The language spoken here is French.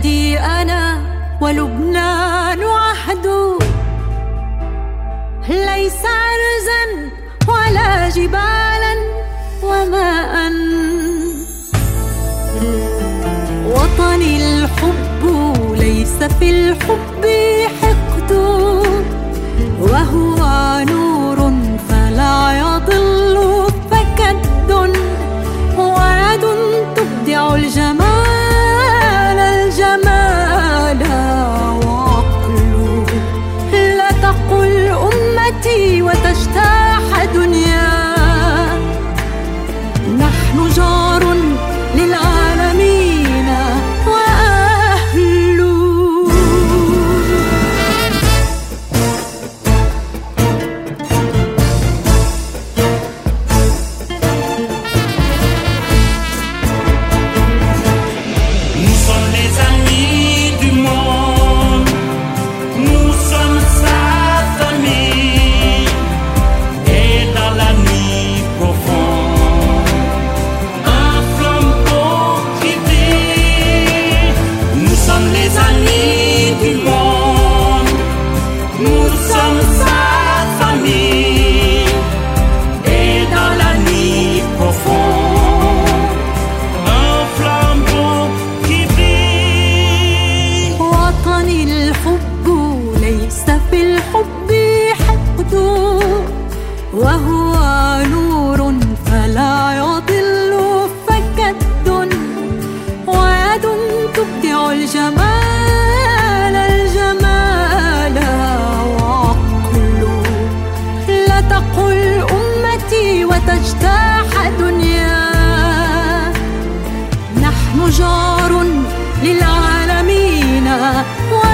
بلدي أنا ولبنان عهد، ليس أرزا ولا جبالا وماء. وطني الحب ليس في الحب حقد، وهو نور فلا يضل فكد، وعد تبدع الجمال الجمال وعقل. لا تقل أمتي وتجتاح دنيا، نحن جار للعالمين وأهل. Nous sommes les amis du monde, nous sommes sa famille, et dans la nuit profonde, un flambeau qui brille. Nous sommes les amis du monde, nous sommes sa famille, et dans la nuit profonde, un flambeau qui brille. وطني الحب ليس في الحب حقد، وهو نور فلا يضل فكد، وعد تبدع الجمال الجمال وعقل. لا تقل أمتي وتجتاح دنيا، نحن جار للعالمين